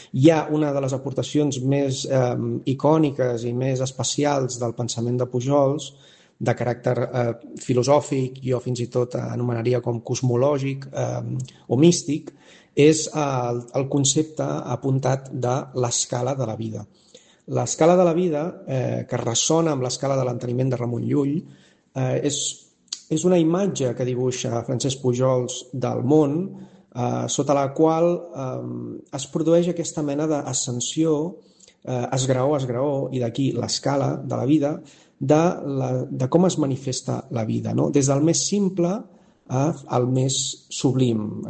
Hi ha una de les aportacions més icòniques i més especials del pensament de Pujols, de caràcter filosòfic, jo fins i tot anomenaria com cosmològic o místic, és el concepte apuntat de l'escala de la vida. L'escala de la vida, que ressona amb l'escala de l'enteniment de Ramon Llull, és una imatge que dibuixa Francesc Pujols del món, sota la qual es produeix aquesta mena d'ascensió, esgraó a esgraó, i d'aquí l'escala de la vida, de com es manifesta la vida, no? Des del més simple al més sublim.